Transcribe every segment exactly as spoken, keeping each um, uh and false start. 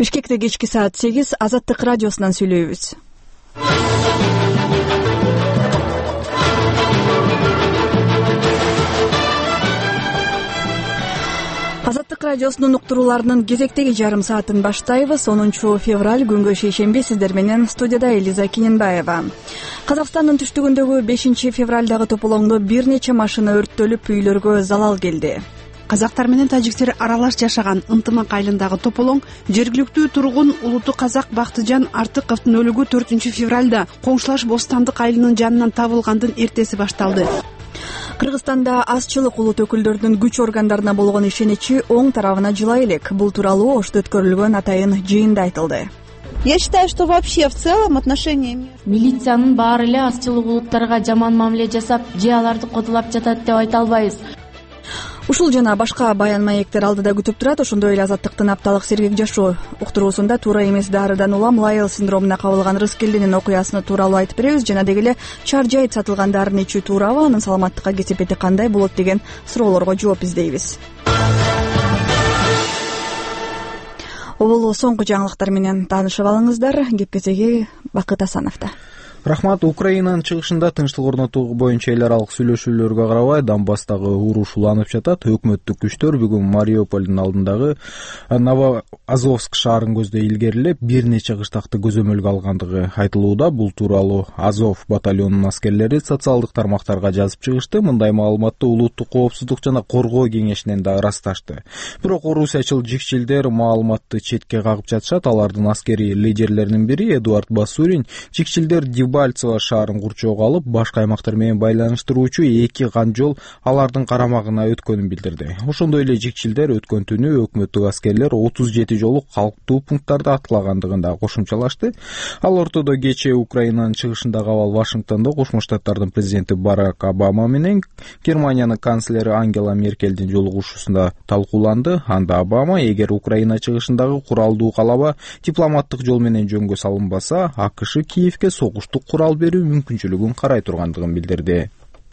Бишкекте кечки саат сегиз Азаттык радиосунан сүйлөйбүз. Азаттык радиосунун уктурууларынын кезектеги жарым саатын баштайбыз. онунчу февраль күнгө шейшемби сиздер менен студияда Элиза Киненбаева. Казакстандын түштүгүндөгү бешинчи февралдагы тополоңдо бир нече машина өрттөлүп, үйлөргө залал келди. Казактар менен тажиктер аралаш жашаган Ынтымак айылындагы тополоң жергиликтүү тургун улуттуу казак Бактыжан Артыковдун өлүгү төртүнчү февралда коңшулаш Бостандык айылынын жанынан табылгандын эртеси башталды. Кыргызстанда азчылык улут өкүлдөрүнүн күч органдарына болгон ишеничи оң тарабына жылай элек. Бул тууралуу Ошто өткөрүлгөн атайын жыйында айтылды. Я считаю, что вообще в целом отношения милициянын баары эле азчылык улуттарга жаман мамиле жасап, же аларды кодулап жатат деп айта албайбыз. Ушул жана башка баян маектер алдыда күтүп турат. Ошондой эле Азаттыктын апталык сергек жашоо уктуруусунда туура эмес дарыдан улам Лайел синдромуна кабылган Рыскелдинин окуясыны тууралуу айтып беребиз. Жана деги эле чар жайыт сатылган дарыны ичүү туурабы, анын саламаттыкка кесепети кандай болот деген суроолорго жооп издейбиз. Обол соңку жаңылыктар менен таанышып алыңыздар. Кеп кезеги Бакыт Асановдо. Рахмат. Украинанын чыгышында тынчтык орнотуу боюнча эл аралык сүйлөшүүлөргө карабай Донбасстагы уруш уланып жатат. Өкмөттүк күчтөр бүгүн Мариуполдун алдындагы Новоазовск шаарын көздөй илгерилеп, бир нече кыштакты көзөмөлгө алгандыгы айтылууда. Бул тууралуу Азов батальонунун аскерлери социалдык тармактарга жазып чыгышты. Мындай маалыматты улуттук коопсуздук жана коргоо кеңешинен да ырасташты. Бирок орусиячыл жикчилдер маалыматты четке кагып жатышат. Алардын аскери лидерлеринин бири Эдуард Басурин жикчилдер Дебальцево шаарын курчоого алып, башка аймактар менен байланыштыруучу эки канжол алардын карамагына өткөнүн билдирди. Ошондой эле жикчилдер өткөн түнү өкмөттүк аскерлер отуз жети жолу калктуу пункттарды атлагандыгын да кошумчалашты. Ал ортодо кечээ Украинанын чыгышындагы абал Вашингтондо Кошмо Штаттардын президенти Барак Обама менен Германиянын канцлери Ангела Меркелдин жолугушуусунда талкууланды. Анда Обама эгер Украина чыгышындагы куралдуу калаба дипломаттык жол менен жөнгө салынбаса, АКШ Киевке согуштук курал берүү мүмкүнчүлүгүн карай тургандыгын билдирди.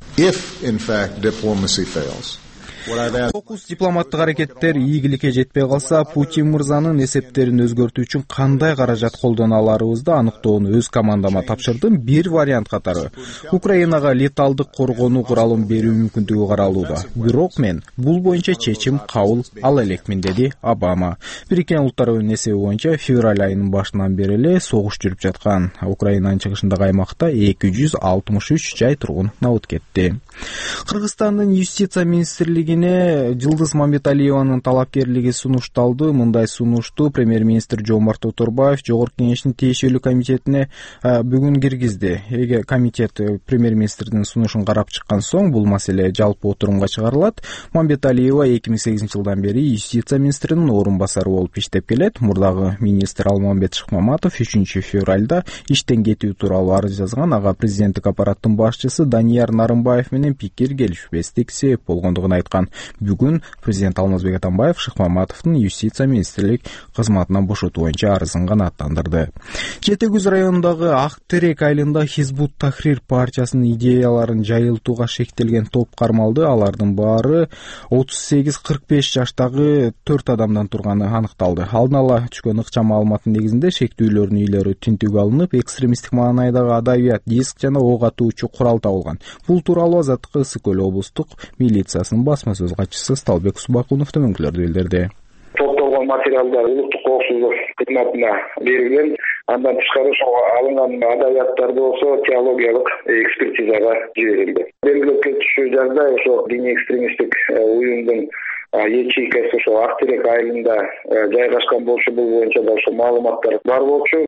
If in fact diplomacy fails, Фокус дипломаттык аракеттер ийгиликке жетпей калса, Путин мырзанын эсептерин өзгөртүү үчүн кандай каражат колдоно аларыбызды аныктоону өз командама тапшырдым. Бир вариант катары Украинага леталдык коргонуу куралын берүү мүмкүндүгү каралууда. Бирок мен бул боюнча чечим кабыл ала элекмин, деди Обама. Бириккен Улуттардын эсеби боюнча февраль айынын башынан бери эле согуш жүрүп жаткан Украинанын чыгышындагы аймакта эки жүз алтымыш үч жай тургун набыт кетти. Кыргызстандын юстиция министрлигине Жылдыз Мамбеталиеванын талапкерлиги сунушталды. Мындай сунушту премьер-министр Жомарт Оторбаев Жогорку кеңештин тиешелүү комитетине бүгүн киргизди. Эгер комитет премьер-министрдин сунушун карап чыккан соң, бул маселе жалпы отурумга чыгарылат. Мамбеталиева эки миң сегизинчи жылдан бери юстиция министринин орун басары болуп иштеп келет. Мурдагы министр Алмамбет Шыкмаматов үчүнчү февралда иштен кетүү тууралуу арыз жазган. Ага президенттик аппараттын башчысы Данияр Нарымбаев менен пикир келишпестик себеп болгондугун айткан. Бүгүн президент Алмазбек Атамбаев Шыкмаматовдун юстиция министрлик кызматынан бошотуу боюнча арызын канааттандырды. Жети Күз районундагы Ак Терек айылында Хизбут Тахрир партиясынын идеяларын жайылтууга шектелген топ кармалды. Алардын баары отуз сегиз кырк беш жаштагы төрт адамдан турганы аныкталды. Алдын ала түшкөн ыкчам маалыматтын негизинде шектүүлөрдүн үйлөрү тинтүүгө алынып, экстремисттик маанайдагы адабият, диск жана ок атуучу курал табылган. Бул тууралуу Азаттык Ысык Көл облустук милициясынын басма сөз катчысы Сталбек Субакунов төмөнкүлөрдү билдирди. Топтолгон материалдар улуттук коопсуздук кызматына берилген. Андан тышкары алынган адабияттарды болсо теологиялык экспертизага жиберилди. Белгилеп кетишүү жерде ошо диний экстремисттик уюмдун ячейкасы ошо Ак Терек айылында жайгашкан болушу, бул боюнча да ошо маалыматтар бар болчу.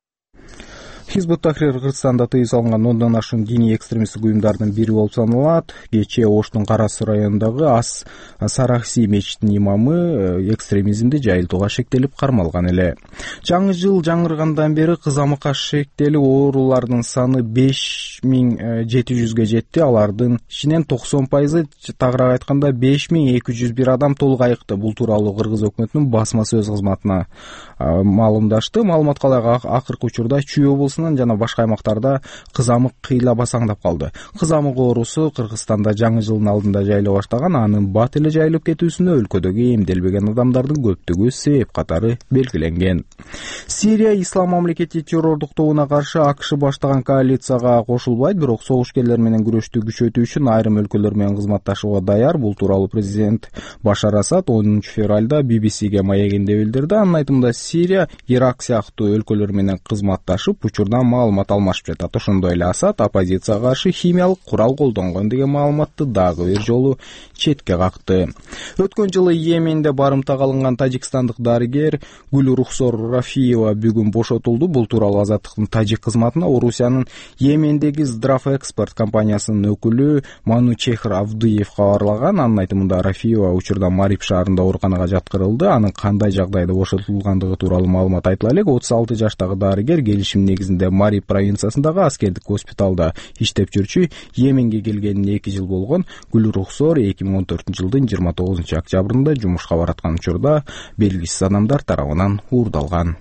Хизбут Тахрир Кыргызстанда тыюу салынган ондон ашуун диний экстремисттик уюмдардын бири болуп саналат. Кечээ Оштун Кара Суу районундагы Ас Сарахси мечитинин имамы экстремизмди жайылтууга шектелип кармалган эле. Жаңы жыл жаңыргандан бери кызамыкка шектелип оорулардын саны беш миң жети жүзгө жетти. Алардын ичинен токсон пайызы, тагыраак айтканда беш миң эки жүз бир адам толук айыкты. Бул тууралуу Кыргыз өкмөтүнүн басма сөз кызматына маалымдашты. Маалыматка ылайык акыркы учурда Чүй облусунда облусунун жана башка аймактарда кызамык кыйла басаңдап калды. Кызамык оорусу Кыргызстанда жаңы жылдын алдында жайыла баштаган, анын бат эле жайылып кетүүсүнө өлкөдөгү эмделбеген адамдардын көптүгү себеп катары белгиленген. Сирия ислам мамлекети террордук тобуна каршы АКШ баштаган коалицияга кошулбайт, бирок согушкерлер менен күрөштү күчөтүү үчүн айрым өлкөлөр менен кызматташууга даяр. Бул тууралуу президент Башар Асад онунчу февралда би би сиге маегинде билдирди. Анын айтымында Сирия, Ирак сыяктуу өлкөлөр менен кызматташып, учурдан маалымат алмашып жатат. Ошондой эле Асад оппозицияга каршы химиялык курал колдонгон деген маалыматты дагы бир жолу четке какты. Өткөн жылы Йеменде барымтага алынган тажикстандык дарыгер Гулрухсор Рафиева бүгүн бошотулду. Бул тууралуу Азаттыктын тажик кызматына Орусиянын Йемендеги Здравэкспорт компаниясынын өкүлү Манучехр Авдыев кабарлаган. Анын айтымында Рафиева учурда Мариб шаарында ооруканага жаткырылды. Анын кандай жагдайда бошотулгандыгы тууралуу маалымат айтыла элек. отуз алты жаштагы дарыгер келишим негизинде Мариб провинциясындагы аскердик госпиталда иштеп жүрчү. Йеменге келгенине эки жыл болгон. Гулрухсор эки миң он төртүнчү жылдын жыйырма тогузунчу октябрында жумушка бараткан учурда белгисиз адамдар тарабынан уурдалган.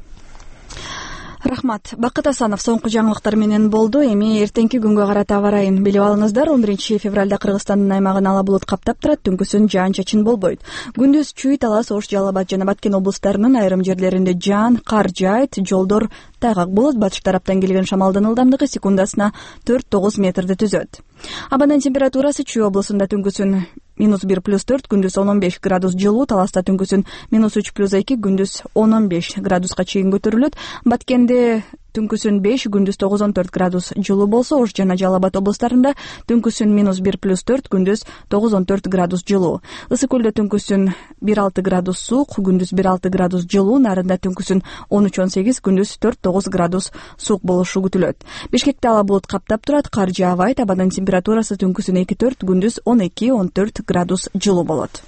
Рахмат. Бакыт Асанов соңку жаңылыктар менен болду. Эми эртеңки күнгө карата аба ырайын билип алыңыздар. он биринчи февралда Кыргызстандын аймагын ала булут каптап турат, түнкүсүн жаан-чачын болбойт. Күндүз Чүй, Талас, Ош, Жалал Абад жана Баткен облустарынын айрым жерлеринде жаан, кар жаайт, жолдор тайгак болот. Батыш тараптан келген шамалдын ылдамдыгы секундасына төрт тогуз метрди түзөт. Абанын температурасы Чүй облусунда түнкүсүн минус бир плюс төрт, күндүз он он беш градус жылуу, Таласта түнкүсүн минус үч плюс эки, күндүз он он беш градуска чейин көтөрүлөт. Баткенде түнкүсүн беш, күндүз тогуз он төрт градус жылуу болсо, Ош жана Жалал Абад облустарында түнкүсүн минус бир плюс төрт, күндүз тогуз он төрт градус жылуу. Ысык көлдө түнкүсүн бир алты градус суук, күндүз бир алты градус жылуу, Нарында түнкүсүн он үч он сегиз, күндүз төрт тогуз градус суук болушу күтүлөт. Бишкекте ала булут каптап турат, кар жаабайт, абанын температурасы түнкүсүн эки төрт, күндүз он эки он төрт градус жылуу болот.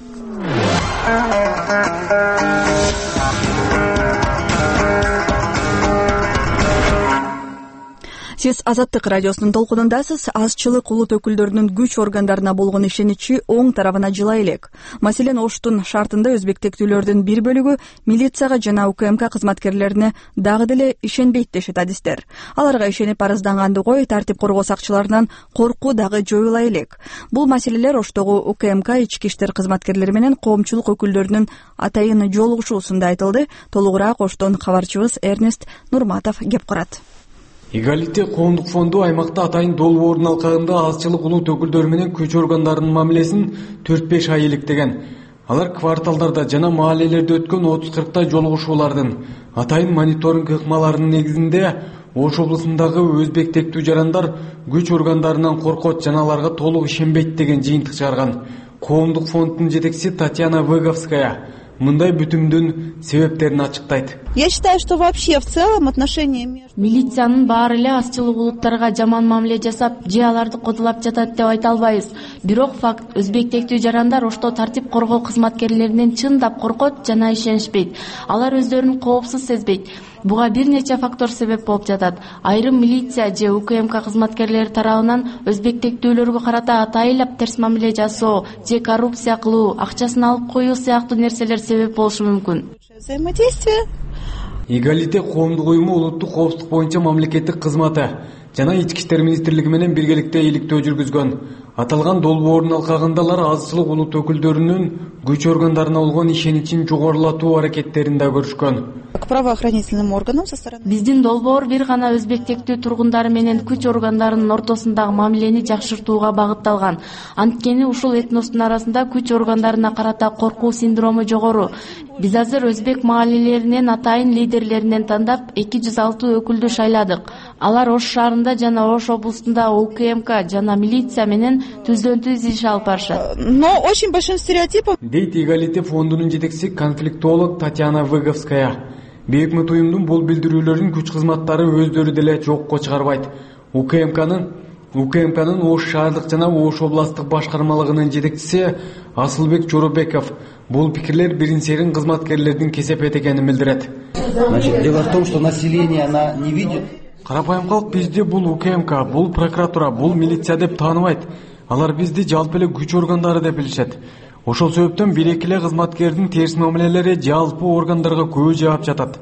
Сиз Азаттык радиосунун толкунундасыз. Азчылык улут өкүлдөрүнүн күч органдарына болгон ишеничи оң тарабына жыла элек. Маселен, Оштун шартында өзбек тектүүлөрдүн бир бөлүгү милицияга жана УКМК кызматкерлерине дагы деле ишенбейт дешет адистер. Аларга ишенип арызданганды кой, тартип коргоо сакчыларынан коркуу дагы жоюла элек. Бул маселелер Оштогу УКМК ички иштер кызматкерлери менен коомчулук өкүлдөрүнүн атайын жолугушуусунда айтылды. Толугураак Оштон кабарчыбыз Эрнест Нурматов кеп курат. Эгалите коомдук фонду аймакта атайын долбоордун алкагында азчылык улут өкүлдөрү менен күч органдарынын мамилесин төрт беш ай иликтеген. Алар кварталдарда жана маалелерде өткөн отуз кырктай жолугушуулардын атайын мониторинг ыкмаларынын негизинде Ош облусундагы өзбек тектүү жарандар күч органдарынан коркот жана аларга толук ишенбейт деген жыйынтык чыгарган. Коомдук фонддун жетекчиси Татьяна Выговская мындай бүтүмдүн себептерин ачыктайт. Я считаю, что вообще в целом отношения между... Милициянын баары эле азчылык улуттарга жаман мамиле жасап, же аларды кодулап жатат деп айта албайбыз. Бирок факт, өзбек тектүү жарандар Ошто тартип коргоо кызматкерлеринен чындап коркот жана ишенишпейт. Алар өздөрүн коопсуз сезбейт. Буга бир нече фактор себеп болуп жатат. Айрым милиция же УКМК кызматкерлери тарабынан өзбек тектүүлөргө карата атайылап терс мамиле жасоо же коррупция кылуу, акчасын алып коюу сыяктуу нерселер себеп болушу мүмкүн. Взаимодействие. Эгалите коомдук уюму улуттук коопсуздук боюнча мамлекеттик кызматы жана ички иштер министрлиги менен биргеликте иликтөө жүргүзгөн. Аталган долбоордун алкагында алар азчылык улут өкүлдөрүнүн күч органдарына болгон ишеничин жогорулатуу аракеттерин да көрүшкөн. К правоохранительным органам со стороны... Биздин долбоор бир гана өзбек тектүү тургундары менен күч органдарынын ортосундагы мамилени жакшыртууга багытталган. Анткени ушул этностун арасында күч органдарына карата коркуу синдрому жогору. Биз азыр өзбек маалелеринин атайын лидерлеринен тандап эки жүз алты өкүлдү шайладык. Алар Ош шаарында жана Ош облустунда УКМК жана милиция менен түздөн түз иш алып барышат. Но очень большим стереотипом... Дейт Эгалите фондунун жетекчиси конфликтолог Татьяна Выговская. Бейик Өкмөт уюмдун бул билдирүүлөрүн күч кызматтары өздөрү деле жокко чыгарбайт. УКМКнын УКМКнын Ош шаардык жана Ош областтык башкармалыгынын жетекчиси Асылбек Жоробеков бул пикирлер бирин-серин кызматкерлердин кесепети экенин билдирет. Значит, дело в том, что население она не видит. Карапайым калк бизди бул УКМК, бул прокуратура, бул милиция деп тааныбайт. Алар бизди жалпы эле күч органдары деп билишет. Ошол себептен бир-эки эле кызматкердин терс мамилелери жалпы органдарга көп жаап жатат.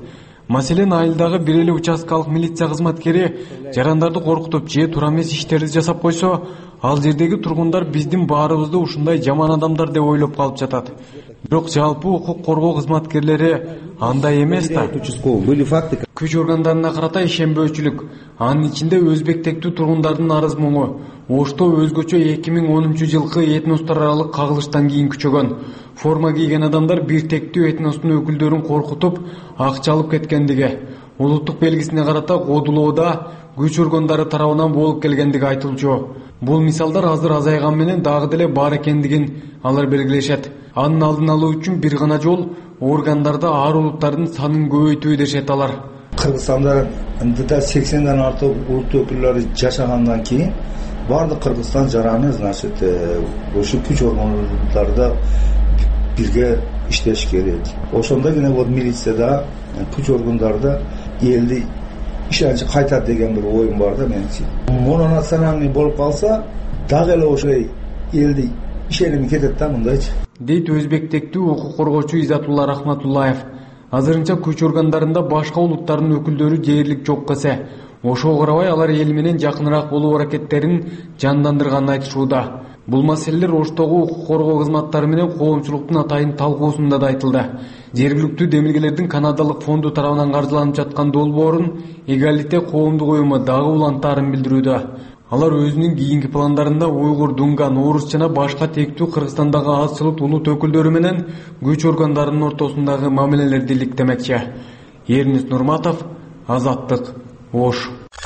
Маселен, айылдагы бир эле участкалык милиция кызматкери жарандарды коркутуп же туура эмес иштерди жасап койсо, ал жердеги тургундар биздин баарыбызды ушундай жаман адамдар деп ойлоп калып жатат. Бирок жалпы укук коргоо кызматкерлери андай эмес да. Күч органдарына карата ишенбөөчүлүк, анын ичинде өзбек тектүү тургундардын арыз муңу Ошто өзгөчө эки миң онунчу жылкы этностор аралык кагылыштан кийин күчөгөн. Форма кийген адамдар бир тектүү этностун өкүлдөрүн коркутуп, акча алып кеткендиги, улуттук белгисине карата кодулоодо күч органдары тарабынан болуп келгендиги айтылчу. Бул мисалдар азыр азайган менен дагы деле бар экендигин алар белгилешет. Анын алдын алуу үчүн бир гана жол органдарда ар улуттардын санын көбөйтүү дешет алар. Кыргызстанда да сексенден артык улут өкүлдөрү жашагандан кийин бардык Кыргызстан жараны, значит, ошо күч органдарында бирге иштеш керек. Ошондо гана вот милицияда, күч органдарында элди ишеничи кайтат деген бир оюм бар да менин. Мононациональный болуп калса, дагы эле ошой элди ишеними кетет да мындайчы. Дейт өзбек тектүү укук коргоочу Изатулла Рахматуллаев. Азырынча күч органдарында башка улуттардын өкүлдөрү дээрлик жок кесе, ошого карабай алар эл менен жакыныраак болуу аракеттерин жандандырганын айтышууда. Бул маселелер Оштогу укук коргоо кызматтары менен коомчулуктун атайын талкуусунда да айтылды. Жергиликтүү демилгелердин Канадалык фонду тарабынан каржыланып жаткан долбоорун Эгалите коомдук уюму дагы улантаарын билдирүүдө. Алар өзүнүн кийинки пландарында уйгур, дунган, орус жана башка тектүү Кыргызстандагы азчылык улут өкүлдөрү менен күч органдарынын ортосундагы мамилелерди иликтемекчи. Эрнис Нурматов, Азаттык, Ош.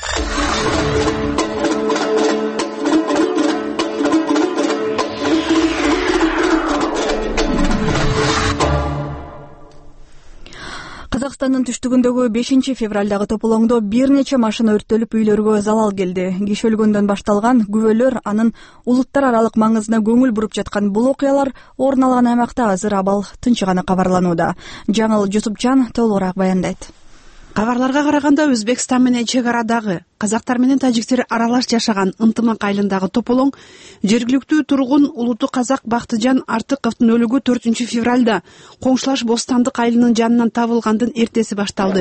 Казакстандын түштүгүндөгү бешинчи февралдагы тополоңдо бир нече машина өрттөлүп үйлөргө залал келди. Киши өлгөндөн башталган күбөлөр анын улуттар аралык маңызына көңүл буруп жаткан бул окуялар орун алган аймакта азыр абал тынчыганы кабарланууда. Жаңыл Жусупчан толугураак баяндайт. Кабарларга караганда Өзбекстан менен чек арадагы казактар менен тажиктер аралаш жашаган Ынтымак айылындагы тополоң жергиликтүү тургун улуту казак Бактыжан Артыковдун өлүгү төртүнчү февралда коңшулаш Бостандык айылынын жанынан табылгандын эртеси башталды.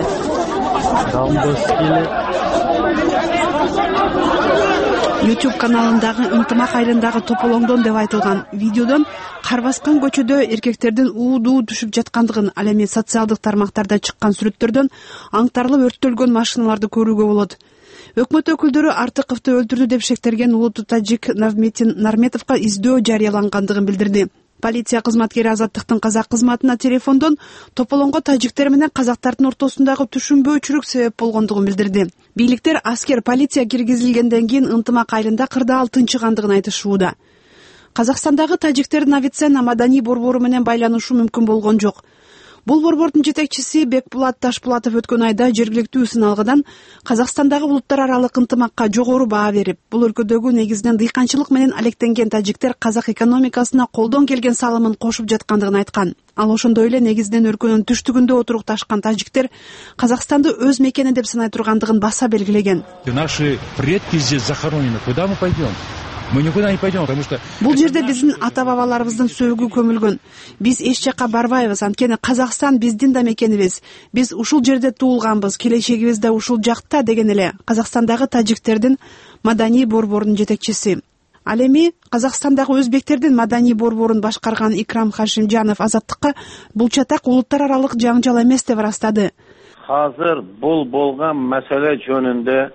YouTube каналындагы Ынтымак айылындагы тополоңдон деп айтылган видеодон кар баскан көчөдө эркектердин уудуу түшүп жаткандыгын, ал эми социалдык тармактарда чыккан сүрөттөрдөн аңтарылып өрттөлгөн машиналарды көрүүгө болот. Өкмөт өкүлдөрү Артыковду өлтүрдү деп шектелген улуттуу тажик Навметин Нарметовго издөө жарыялангандыгын билдирди. Полиция кызматкери Азаттыктын казак кызматына телефондон тополоңго тажиктер менен казактардын ортосундагы түшүнбөөчүлүк себеп болгондугун билдирди. Бийликтер аскер полиция киргизилгенден кийин Ынтымак айылында кырдаал тынчыгандыгын айтышууда. Казакстандагы тажиктердин Авиценна маданий борбору менен байланышу мүмкүн болгон жок. Бул борбордун жетекчиси Бекбулат Ташпулатов өткөн айда жергиликтүү сыналгыдан Казакстандагы улуттар аралык ынтымакка жогору баа берип, бул өлкөдөгү негизинен дыйканчылык менен алектенген тажиктер казак экономикасына колдон келген салымын кошуп жаткандыгын айткан. Ал ошондой эле негизинен өлкөнүн түштүгүндө отурукташкан тажиктер Казакстанды өз мекени деп санай тургандыгын баса белгилеген. Наши предки здесь захоронены. Куда мы пойдем? Мы никуда не пойдем, потому что бул жерде биздин ата-бабаларыбыздын сөөгү көмүлгөн. Биз эч жакка барбайбыз, анткени Казакстан биздин да мекенибиз. Биз ушул жерде туулганбыз, келечегибиз да ушул жакта, деген эле Казакстандагы тажиктердин маданий борборунун жетекчиси. Ал эми Казакстандагы өзбектердин маданий борборун башкарган Икрам Хашимжанов Азаттыкка бул чатак улуттар аралык жаңжал эмес деп ырастады. Азыр бул болгон маселе жөнүндө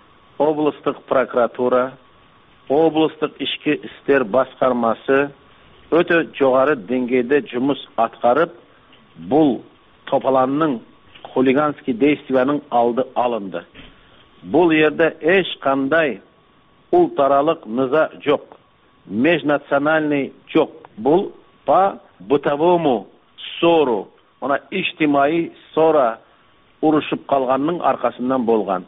облустук прокуратура, облустук ички иштер башкармасы өтө жогору деңгээлде жумуш аткарып, бул тополаңдын хулиганский действиянын алды алынды. Бул жерде эч кандай улут аралык ныза жок, межнациональный жок. Бул по бытовому ссору, она ижтимаий ссора урушуп калганын аркасынан болгон.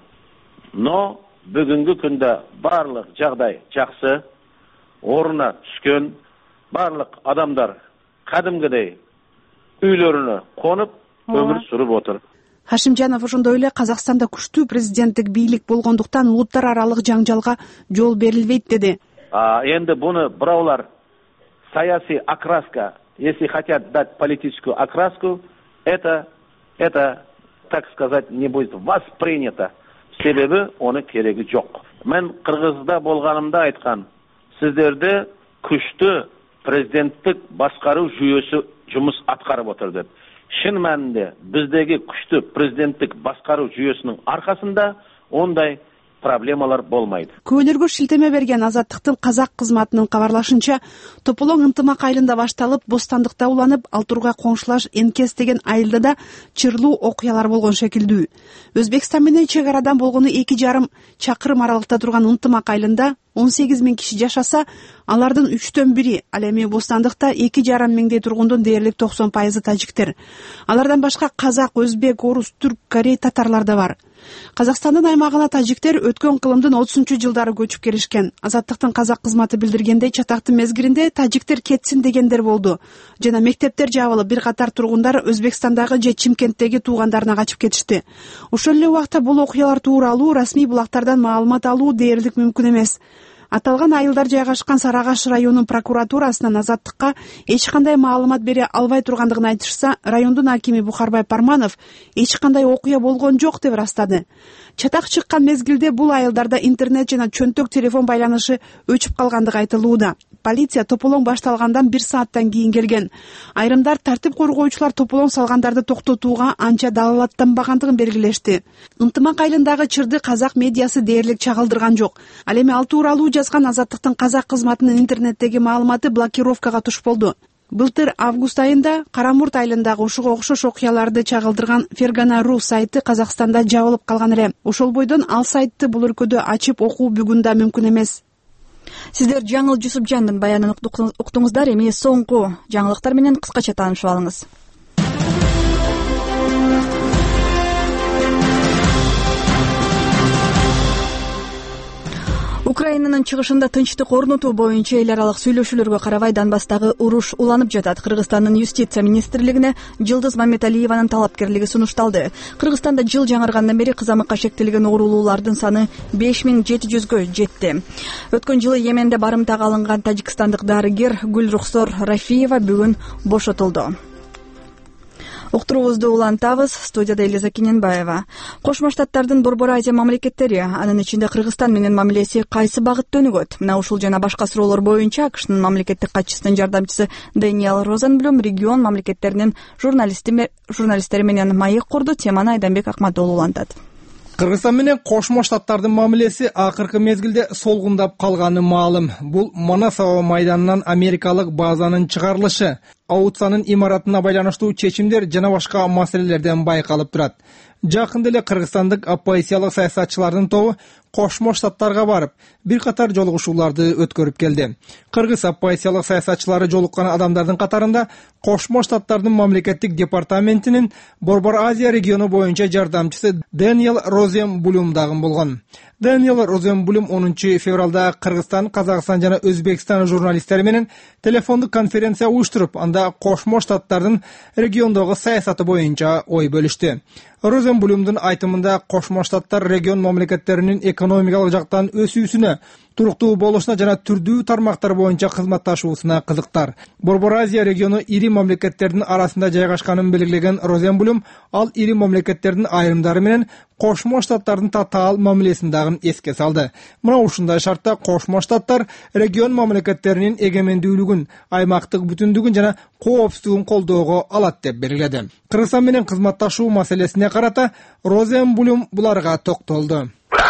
Но бүгүнкү күндө барлык жагдай жакшы, орунна түшкөн, барлык адамдар кадимгидей үйлөрүнө конуп өмүр сүрүп отур. Хашимжанов ошондой эле Казакстанда күчтүү президенттик бийлик болгондуктан улуттар аралык жаңжалга жол берилбейт деди. А энди буну бирөөлөр саясий окраска, если хотят дать политическую окраску, это это так сказать, не будет воспринято. Себеби оны кереги жок. Мен Кыргызда болганымда айткан, сиздерде күчтүү президенттик башкаруу жүйөсү жумуш аткарып отур деп. Шын мәнинде биздеги күчтүү президенттик башкаруу жүйөсүнүн аркасында ондай проблемалар болмайды. Көөлөргө шилтеме берген Азаттыктын казак кызматынын кабарлашынча, тополоң ынтымак айылында башталып, бостандыкта уланып, ал тургай коңшулаш Энкес деген айылда да чырлуу окуялар болгон шекилдүү. Өзбекстан менен чек арадан болгону эки жарым чакырым аралыкта турган ынтымак айылында он сегиз миң киши жашаса, алардын үчтөн бири, ал эми бостандыкта эки жарым миңдей тургундун дээрлик токсон пайызы тажиктер. Алардан башка казак, өзбек, орус, түрк, корей, татарлар да бар. Казакстандын аймагына тажиктер өткөн кылымдын отузунчу жылдары көчүп келишкен. Азаттыктын казак кызматы билдиргендей, чатактын мезгилинде тажиктер кетсин дегендер болду. Жана мектептер жабылып, бир катар тургундар Өзбекстандагы же Чимкенттеги туугандарына качып кетишти. Ошол эле убакта бул окуялар тууралуу расмий булактардан маалымат алуу дээрлик мүмкүн эмес. Аталган айылдар жайгашкан Сары Агаш районунун прокуратурасынан Азаттыкка эч кандай маалымат бере албай тургандыгын айтышса, райондун акими Бухарбай Парманов эч кандай окуя болгон жок деп ырастады. Чатак чыккан мезгилде бул айылдарда интернет жана чөнтөк телефон байланышы өчүп калгандыгы айтылууда. Полиция тополоң башталгандан бир сааттан кийин келген. Айрымдар тартип коргоочулар тополоң салгандарды токтотууга анча далалаттанбагандыгын белгилешти. Ынтымак айылындагы чырды казак медиасы дээрлик чагылдырган жок. Ал эми ал тууралуу жазган Азаттыктын казак кызматынын интернеттеги маалыматы блокировкага туш болду. Былтыр август айында Карамурт айылындагы ушуга окшош окуяларды чагылдырган Фергана.ру сайты Казакстанда жабылып калган эле. Ошол бойдон ал сайтты бул өлкөдө ачып окуу бүгүн да мүмкүн эмес. Сиздер Жаңыл Жусупжандын баянын уктуңуздар, эми соңку жаңылыктар менен кыскача таанышып алыңыз. Украинанын чыгышында тынчтык орнотуу боюнча эл аралык сүйлөшүүлөргө карабай Донбасстагы уруш уланып жатат. Кыргызстандын юстиция министрлигине Жылдыз Мамедалиеванын талапкерлиги сунушталды. Кыргызстанда жыл жаңыргандан бери кызамыкка шектелген оорулуулардын саны беш миң жети жүзгө жетти. Өткөн жылы Йеменде барымтага алынган тажикстандык дарыгер Гүлрухсор Рафиева бүгүн бошотулду. Уктуруубузду улантабыз. Студияда Элиза Кененбаева. Кошмо Штаттардын Борбор Азия мамлекеттери, анын ичинде Кыргызстан менен мамилеси кайсы багытта өнүгөт? Мына ушул жана башка суроолор боюнча АКШнын мамлекеттик катчысынын жардамчысы Дэниел Розенблюм регион мамлекеттеринин журналисттери менен маек курду. Теманы Айданбек Акматоолу улантат. Кыргызстан менен Кошмо Штаттардын мамилеси акыркы мезгилде солгундап калганы маалым. Бул Манасава майданынан америкалык базанын чыгарылышы, Аутсанын имаратына байланыштуу чечимдер жана башка маселелерден байкалып турат. Жакында эле кыргызстандык оппозициялык саясатчылардын тобу Кошмо Штаттарга барып, бир катар жолугушууларды өткөрүп келди. Кыргыз оппозициялык саясатчылары жолуккан адамдардын катарында Кошмо Штаттардын мамлекеттик департаментинин Борбор Азия региону боюнча жардамчысы Дэниел Розенблюм дагы болгон. Дэниел Розенблюм онунчу февралда Кыргызстан, Казакстан жана Өзбекстан журналисттери менен телефондук конференция уюштуруп, анда Кошмо Штаттардын региондогу саясаты боюнча ой бөлүштү. Розенблюмдун айтымында Кошмо Штаттар регион мамлекеттеринин экономикалык жактан өсүүсүнө, туруктуу болушуна жана түрдүү тармактар боюнча кызматташуусуна кызыктар. Борбор Азия региону ири мамлекеттердин арасында жайгашканын белгилеген Розенблюм ал ири мамлекеттердин айрымдары менен Кошмо Штаттардын татаал мамилесин дагы эске салды. Мына ушундай шартта Кошмо Штаттар регион мамлекеттеринин эгемендүүлүгүн, аймактык бүтүндүгүн жана коопсуздугун колдоого алат деп белгиледи. Кыргызстан менен кызматташуу маселесине карата Розенблюм буларга токтолду.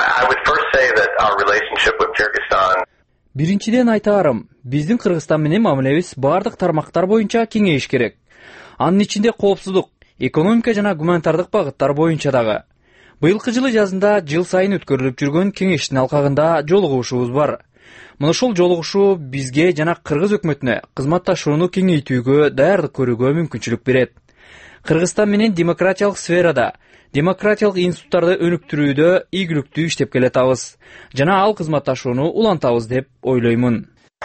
Биринчиден айтаарым, биздин Кыргызстан менен мамилебиз бардык тармактар боюнча кеңейиш керек. Анын ичинде коопсуздук, экономика жана гуманитардык багыттар боюнча дагы. Быйылкы жылы жазында жыл сайын өткөрүлүп жүргөн кеңештин алкагында жолугушуубуз бар. Мына ошол жолугушуу бизге жана Кыргыз өкмөтүнө кызматташууну кеңейтүүгө, даярдык көрүүгө мүмкүнчүлүк берет. Кыргызстан менен демократиялык сферада, демократиялык институттарды өнүктүрүүдө ийгиликтүү иштеп келатабыз жана ал кызматташууну улантабыз деп ойлоймун.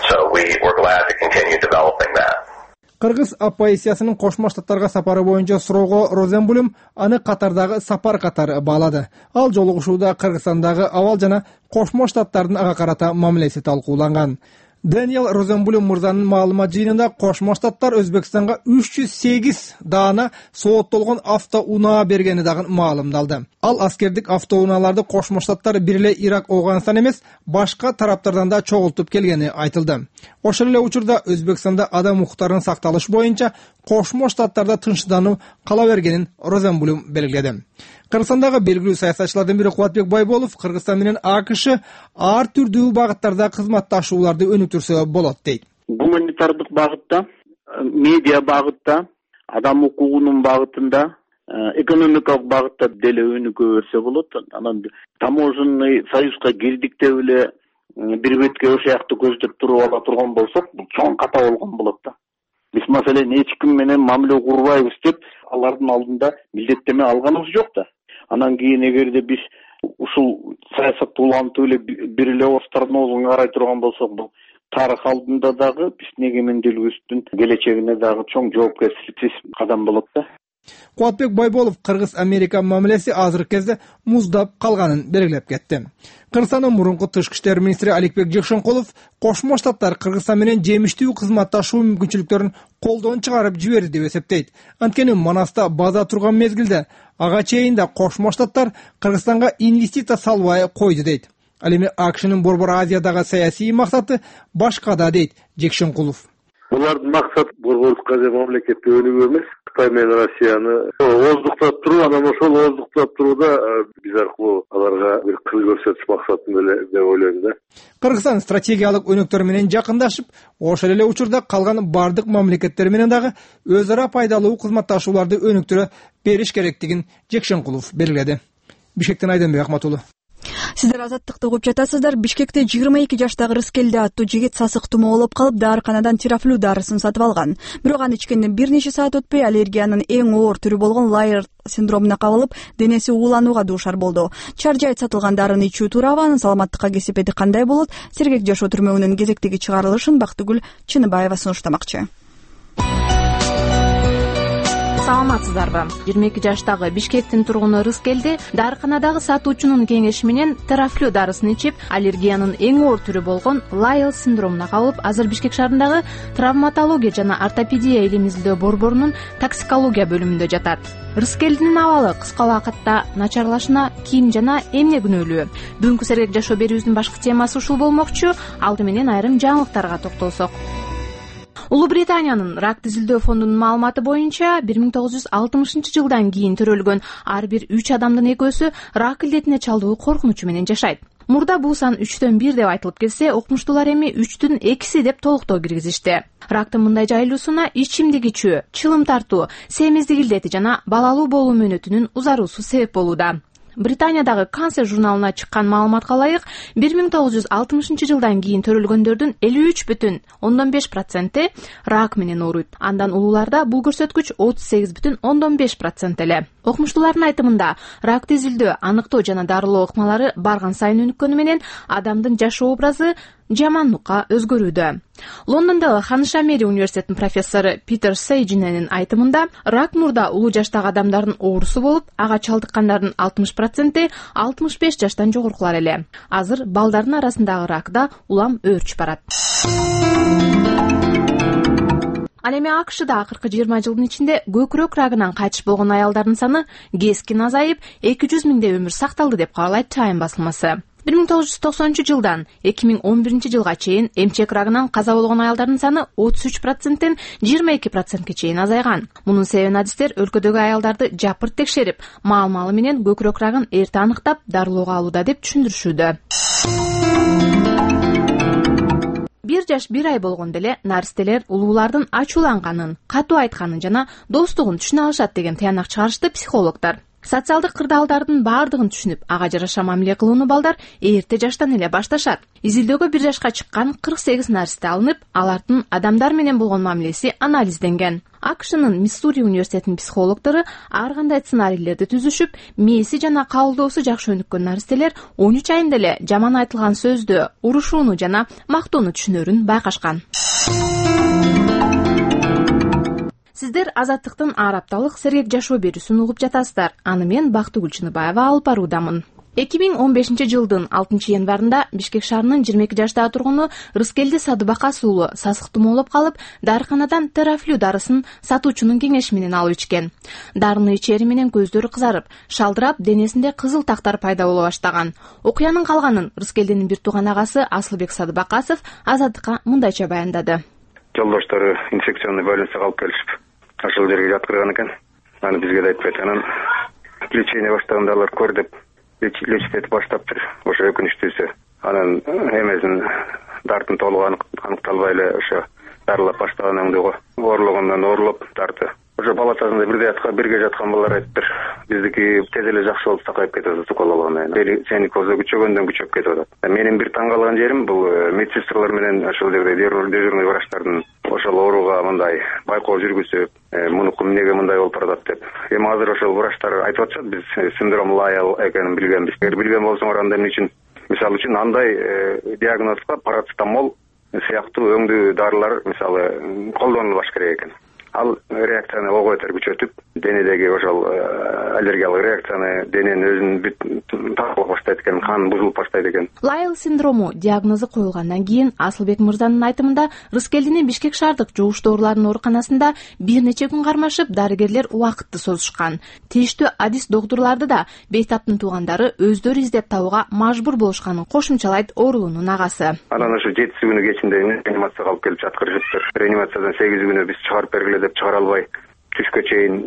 Кыргыз оппозициясынын Кошмо Штаттарга сапары боюнча суроого Розенблюм аны катардагы сапар катары баалады. Ал жолугушууда Кыргызстандагы абал жана Кошмо Штаттардын ага карата мамилеси талкууланган. Дэниел Розенблюм мырзанын маалымат жыйынында Кошмо Штаттар Өзбекстанга үч жүз сегиз даана сооттолгон автоунаа бергени дагы маалымдалды. Ал аскердик автоунааларды Кошмо Штаттар бир эле Ирак, Афганистан эмес, башка тараптардан да чогултуп келгени айтылды. Ошол эле учурда Өзбекстанда адам укуктарынын сакталыш боюнча Кошмо Штаттарда тынчсыздануу кала бергенин Розенблюм белгиледи. Кыргызстандагы белгилүү саясатчылардын бири Кубатбек Байболов Кыргызстан менен АКШ ар түрдүү багыттарда кызматташууларды өнүктүрсө болот дейт. Гуманитардык багытта, медиа багытта, адам укугунун багытында, экономикалык багытта деле өнүгө берсе болот. Анан таможенный союзга кирдикте эле бир бетке ошояктуу көздөп туруп ала турган болсок, бул чоң ката болгон болот да. Биз маселен эч ким менен мамиле курбайбыз деп алардын алдында милдеттеме алганыбыз жок да. Анан кийин эгерде биз ушул саясатты улантып эле бир эле орустардын оозуна карай турган болсок, бул тарых алдында дагы биздин эгемендүүлүгүбүздүн келечегине дагы чоң жоопкерчиликсиз кадам болот да. Кубатбек Байболов Кыргыз-Америка мамилеси азыркы кезде муздап калганын белгилеп кетти. Кыргызстандын мурунку тышкы иштер министри Аликбек Жекшенкулов Кошмо Штаттар Кыргызстан менен жемиштүү кызматташуу мүмкүнчүлүктөрүн колдон чыгарып жиберди деп эсептейт. Анткени Манаста база турган мезгилде ага чейин да Кошмо Штаттар Кыргызстанга инвестиция салбай койду дейт. Ал эми АКШнын Борбор Азиядагы саясий максаты башка да дейт Жекшенкулов. Булардын максаты Борбордук Азия мамлекетти өнүгүү эмес, Кытай менен Россияны ооздуктап туруу, анан ошол ооздуктап турууда биз аркылуу аларга бир кыл көрсөтүш максатында эле деп ойлойм да. Кыргызстан стратегиялык өнөктөр менен жакындашып, ошол эле учурда калган бардык мамлекеттер менен дагы өз ара пайдалуу кызматташууларды өнүктүрө бериш керектигин Жекшенкулов белгиледи. Бишкектен Айденбек Ахматулы. Сиздер азаттыкты угуп жатасыздар. Бишкекте жыйырма эки жаштагы Рыскелди аттуу жигит сасык тумоо болуп калып, дарыканадан тирафлю дарысын сатып алган. Бирок аны ичкенден бир нече саат өтпөй аллергиянын эң оор түрү болгон Лайер синдромуна кабылып, денеси ууланууга дуушар болду. Чаржайт сатылган дарыны ичүү туурабы, анын саламаттыкка кесепети кандай болот? Сергек жашоо түрмөгүнүн кезектеги чыгарылышын Бактыгүл Чыныбаева сунуштамакчы. Саламатсыздарбы? жыйырма эки жаштагы Бишкектин тургуну Рыскелди дарыканадагы сатуучунун кеңеши менен терафлю дарысын ичип, аллергиянын эң оор түрү болгон Лайер синдромуна кабылып, азыр Бишкек шаарындагы травматология жана ортопедия илим изилдөө борборунун токсикология бөлүмүндө жатат. Рыскелдинин абалы кыска убакытта начарлашына ким жана эмне күнөөлүү? Бүгүнкү сергек жашоо берүүбүздүн башкы темасы ушул болмокчу. Алды менен айрым жаңылыктарга токтолсок. Улуу Британиянын рак изилдөө фондунун маалыматы боюнча бир миң тогуз жүз алтымышынчы жылдан кийин төрөлгөн ар бир үч адамдын экөөсү рак илдетине чалдуу коркунучу менен жашайт. Мурда бул сан үчтөн бир деп айтылып келсе, окумуштуулар эми үчтүн экиси деп толуктоо киргизишти. Рактын мындай жайылуусуна ичимдик ичүү, чылым тартуу, семиздик илдети жана балалуу болуу мөөнөтүнүн узаруусу себеп болууда. Британиядагы Cancer журналына чыккан маалыматка ылайык, бир миң тогуз жүз алтымышынчы жылдан кийин төрөлгөндөрдүн элүү үч бүтүн ондон беш проценти рак менен ооруйт. Андан улууларда бул көрсөткүч отуз сегиз бүтүн ондон беш процент эле. Окумуштуулардын айтымында, ракты изилдөө, аныктоо жана дарылоо ыкмалары барган сайын өнүккөнү менен адамдын жашоо образы жаманныкка өзгөрүүдө. Лондондогу Ханшамери университетинин профессору Питер Сейджиненин айтымында, рак мурда улуу жаштагы адамдардын оорусу болуп, ага чалдыккандардын алтымыш проценти алтымыш беш жаштан жогоркулар эле. Азыр балдардын арасындагы рак да улам өөрчүп барат. Ал эми АКШда акыркы жыйырма жылдын ичинде көкүрөк рагынан кайтыш болгон аялдардын саны кескин азайып, эки жүз миңдей өмүр сакталды деп кабарлайт Time басылмасы. бир миң тогуз жүз токсонунчу жылдан эки миң он биринчи жылга чейин эмчек рагынан каза болгон аялдардын саны отуз үч проценттен жыйырма эки процентке чейин азайган. Мунун себебин адистер өлкөдөгү аялдарды жапырт текшерип, маал-маалы менен көкүрөк рагын эрте аныктап, дарылоого алууда деп түшүндүрүшүүдө. Бир жаш бир ай болгондо эле наристелер улуулардын ачууланганын, катуу айтканын жана достугун түшүнө алышат деген тыянак чыгарышты психологдор. Социалдык кырдаалдардын баардыгын түшүнүп, ага жараша мамиле кылууну балдар эрте жаштан эле башташат. Изилдөөгө бир жашка чыккан кырк сегиз наристе алынып, алардын адамдар менен болгон мамилеси анализденген. АКШнын Миссури университетинин психологдору ар кандай сценарийлерди түзүшүп, мээси жана кабылдоосу жакшы өнүккөн наристелер он үч айында эле жаман айтылган сөздү, урушууну жана мактоону түшүнөрүн байкашкан. Сиздер азаттыктын ар апталык сергек жашоо берүүсүн угуп жатасыздар. Аны мен Бактыгүл Чыныбаева алып баруудамын. эки миң он бешинчи жылдын алтынчы январында Бишкек шаарынын жыйырма эки жаштагы тургуну Рыскелди Садыбакас уулу сасык тумоолоп калып, дарыканадан терафлю дарысын сатуучунун кеңеши менен алып ичкен. Дарыны ичери менен көздөрү кызарып, шалдырап, денесинде кызыл тактар пайда боло баштаган. Окуянын калганын Рыскелдинин бир тууган агасы Асылбек Садыбакасов Азаттыкка мындайча баяндады. Жолдоштору инфекционный больницага алып келишип, ошол жерге жаткырган экен. Аны бизге да айтпайт. Анан лечение баштаганда алар көр деп лечить этип баштаптыр. Ошо өкүнүчтүүсү. Анан эмесин дартын толугу аныкталбай эле ошо дарылап баштаган го. Оорулугунан оорулуп дарты. Ошо палатасында бирге жаткан, бирге жаткан балдар айттыр. Биздики тез эле жакшы болуп сакайып кетип атат, укол алгандан кийин. Сени козу күчөгөндөн күчөп кетип атат. Менин бир таң калган жерим бул медсестралар менен ошол жерде дежурный врачтардын ошол ооруга мындай байкоо жүргүзүп, мунуку эмнеге мындай болуп баратат деп. Эми азыр ошол врачтар айтып атышат, биз синдром Лайел экенин билгенбиз. Эгер билген болсоңор анда эмне үчүн, мисалы үчүн андай диагнозго парацетамол сыяктуу өңдүү дарылар мисалы колдонулбаш керек экен. Ал реакцияны ого бетер күчөтүп, денедеги ошол аллергиялык реакцияны дененин өзүн бүт тартып баштайт экен, кан бузулуп баштайт экен. Лайел синдрому диагнозу коюлгандан кийин Асылбек мырзанын айтымында Рыскелдинин Бишкек шаардык жугуштуу оорулардын ооруканасында бир нече күн кармашып, дарыгерлер убакытты созушкан. Тийиштүү адис доктурларды да бейтаптын туугандары өздөрү издеп табууга мажбур болушканын кошумчалайт оорулуунун агасы. Анан ошо жети күнү кечинде реанимацияга алып келип жаткырышыптыр. Реанимациядан сегиз күнү биз чыгарып бергиле деп чыгара албай, түшкө чейин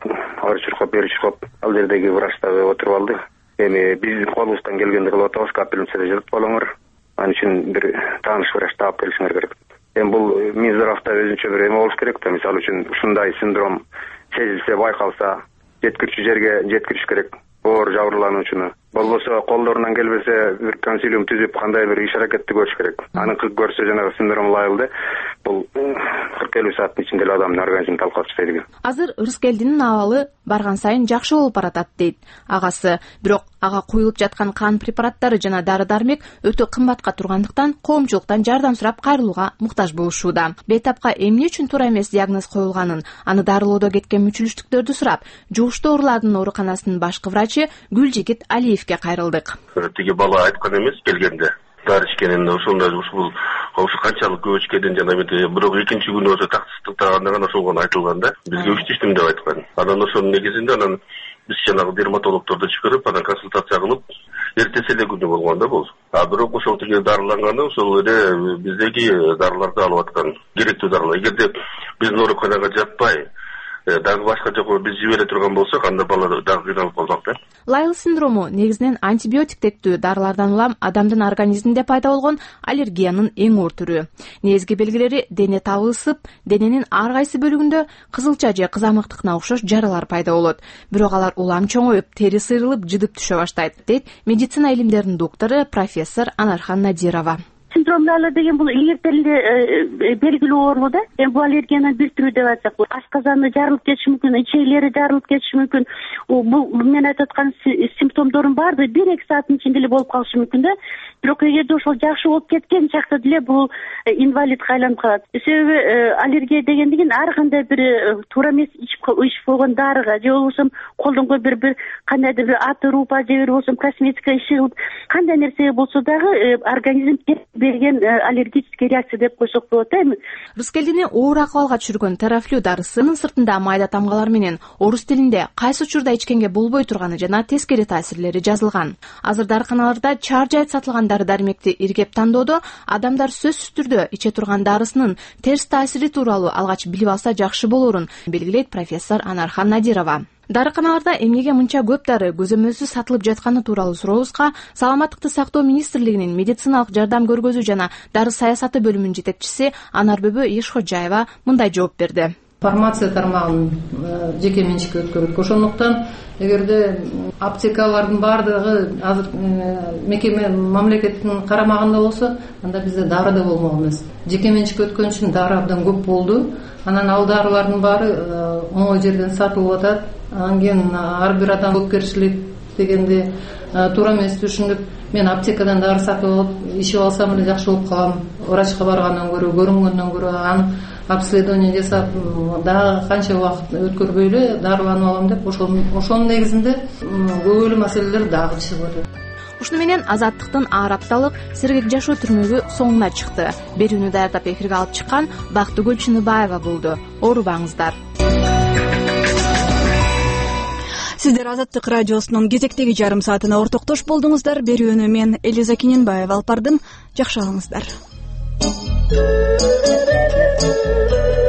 ары чуркап, бери чуркап, ал жердеги врач дагы отуруп алды. Эми биздин колубуздан келгенди кылып атабыз, капельницада жатып болоңор. Анын үчүн бир тааныш врач таап келишиңер керек. Эми бул Минздравда өзүнчө бир эме болуш керек да, мисалы үчүн ушундай синдром сезилсе, байкалса, жеткирүүчү жерге жеткириш керек. Оор жабырлануучуну. Болбосо колдорунан келбесе бир консилиум түзүп, кандай бир иш аракетти көрүш керек. Аны көрсө жанагы синдром Лайлде бул кырк элүү сааттын ичинде эле адамдын организмин талкалап таштайт экен. Азыр Рыскелдинин абалы барган сайын жакшы болуп баратат дейт агасы. Бирок ага куюлуп жаткан кан препараттары жана дары-дармек өтө кымбатка тургандыктан коомчулуктан жардам сурап кайрылууга муктаж болушууда. Бейтапка эмне үчүн туура эмес диагноз коюлганын, аны дарылоодо кеткен мүчүлүштүктөрдү сурап, жугуштуу оорулардын ооруканасынын башкы врачы Гүлжигит Алиевке кайрылдык. Тиги бала айткан эмес келгенде. Дары ичкенин ошондой ушул ошо канчалык көп ичкенин жана бирок экинчи күнү ошо тактыстыктаганда гана ошол гана айтылган да. Бизге үч тиштим деп айткан. Анан ошонун негизинде анан биз жанагы дерматологдорду чакырып, анан консультация кылып, эртеси эле күнү болгон да бул. А бирок ошол тиги дарыланганы ошол эле биздеги дарыларды алып аткан, керектүү дарылар. Эгерде биздин ооруканага жатпай, дагы башка жака биз жибере турган болсок, анда бала дагы кыйналып калмак да. Лайел синдрому негизинен антибиотиктектүү дарылардан улам адамдын организминде пайда болгон аллергиянын эң оор түрү. Негизги белгилери дене табы ысып, дененин ар кайсы бөлүгүндө кызылча же кызамыктыкына окшош жаралар пайда болот. Бирок алар улам чоңоюп, тери сыйрылып, жыдып түшө баштайт, дейт медицина илимдеринин доктору профессор Анархан Надирова. Синдром Лайла деген бул эртелде белгилүү оору да. Эми бул аллергиянын бир түрү деп айтсак, бул ашказаны жарылып кетиши мүмкүн, ичейлери жарылып кетиши мүмкүн. Бул мен айтып аткан симптомдордун баары бир эки сааттын ичинде эле болуп калышы мүмкүн да. Бирок эгерде ошол жакшы болуп кеткен чакта деле бул инвалидке айланып калат. Себеби аллергия дегендигин ар кандай бир туура эмес ичип койгон дарыга же болбосо колдонгон бир бир кандайдыр бир аты рупа же болбосо косметика иши кандай нерсеге болсо дагы организм берген аллергический реакция деп койсок болот эми. Рыскелдини оор акыбалга түшүргөн терафлю дарысынын сыртында майда тамгалар менен орус тилинде кайсы учурда ичкенге болбой турганы жана тескери таасирлери жазылган. Азыр дарыканаларда чаар жайыт сатылган дары-дармекти иргеп тандоодо адамдар сөзсүз түрдө иче турган дарысынын терс таасири тууралуу алгач билип алса жакшы болорун белгилейт профессор Анархан Надирова. Дарыканаларда эмнеге мынча көп дары көзөмөлсүз сатылып жатканы тууралуу сурообузга Саламаттыкты сактоо министрлигинин медициналык жардам көргөзүү жана дары саясаты бөлүмүнүн жетекчиси Анарбүбү Ишходжаева мындай жооп берди. Фармация тармагын жеке менчикке өткөрдүк. Ошондуктан эгерде аптекалардын баардыгы азыр мекеме мамлекеттин карамагында болсо, анда бизде дары да болмок эмес. Жеке менчикке өткөн үчүн дары абдан көп болду. Анан ал дарылардын баары оңой жерден сатылып атат. Анан кийин ар бир адам жоопкерчилик дегенди туура эмес түшүнүп, мен аптекадан дары сатып алып ичип алсам эле жакшы болуп калам. Врачка баргандан көрө, көрүнгөндөн көрө, анын обследование жасап дагы канча убакыт өткөрбөй эле дарыланып алам деп ошонун негизинде көбөлүү маселелер дагы чыгып атат. Ушуну менен Азаттыктын ар апталык сергек жашоо түрмөгү соңуна чыкты. Берүүнү даярдап эфирге алып чыккан Бактыгүл Чыныбаева болду. Оорубаңыздар. Сиздер Азаттык радиосунун кезектеги жарым саатына ортоктош болдуңуздар. Берүүнү мен Элиза Кененбаева алып бардым. Жакшы алыңыздар.